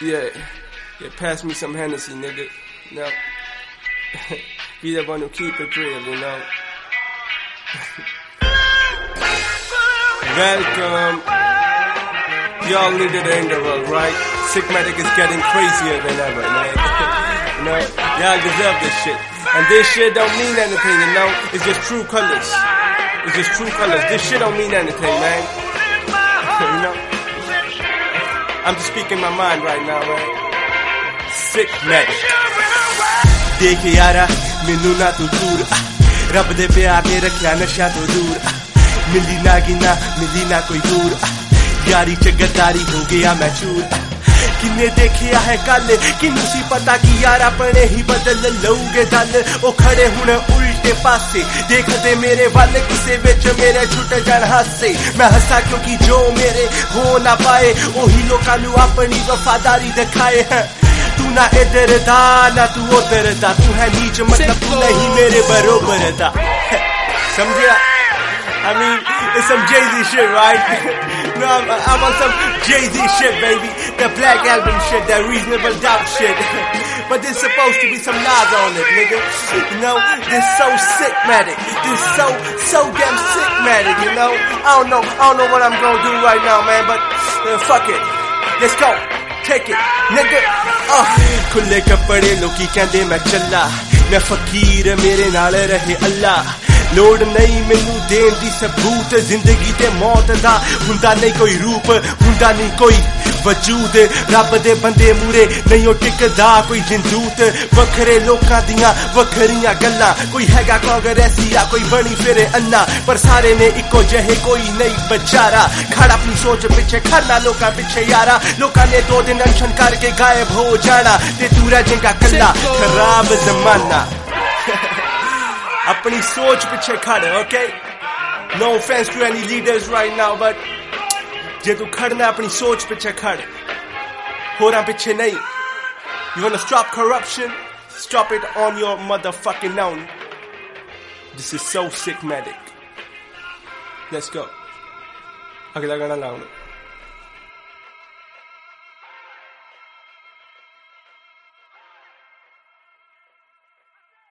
Yeah, pass me some Hennessy, nigga. No. Be the one who keep it real, you know. Welcome. Y'all needed the interval, right? Sickmatic is getting crazier than ever, man. You know, y'all deserve this shit. And this shit don't mean anything, you know. It's just true colors. It's just true colors. This shit don't mean anything, man. You know? I'm just speaking my mind right now, man. Sickmatic. देख यारा मैनू ना तू दूर रब दे प्यार ने रखिया नशा तो दूर मिली ना गिना मिली ना कोई दूर यारी च गद्दारी हो गया मैं चूर किन्ने देखिया है कल किन्नू सी पता कि यार अपने ही बदल लऊगे दल ओ खड़े हुण उल्टे पासे देखते मेरे वल किसे विच मेरे छुट जान हासे मैं हंसा क्योंकि जो मेरे हो ना पाए ओही लोकां नू अपनी वफादारी दिखाए हैं तू ना इधर दा ना तू उधर दा तू है नीच मतलब तू नहीं मेरे बरोबर दा समझिया I mean, it's some Jay-Z shit, right? No, I'm on some Jay-Z shit, baby. That Black Album shit, that Reasonable Doubt shit. But there's supposed to be some Nas on it, nigga. You know, this so sickmatic. This so damn sickmatic, you know? I don't know what I'm gonna do right now, man, but fuck it. Let's go. Take it, nigga. खुले कपड़े लोकी कहंदे मैं चला मैं फकीर मेरे नाल रहे अल्लाह लोड़ नहीं मैनू देन दी सबूत जिंदगी ते मौत दा हुंदा नहीं कोई रूप हुंदा नहीं कोई वजूद रब दे बंदे मूरे नहीं ओ टिकदा कोई जिंदूत वखरे लोकां दियां वखरियां गल्लां कोई हैगा कांग्रेसिया कोई बनी फिरे अन्ना पर सारे ने इको जहे कोई नहीं बेचारा खड़ा अपनी सोच पिछे खड़ना लोकां पिछे यारा लोकां ने 2 दिन अनशन करके गायब हो जाना ते तू रह जाएगा कल्ला खराब जमाना अपनी सोच पिछे खड़ okay no offense to any leaders right now but जे तू खड़ना अपनी सोच पिछे खड़ होरा पिछे नहीं you wanna stop corruption stop it on your motherfucking own this is so sickmatic let's go अगला गाना लाऊं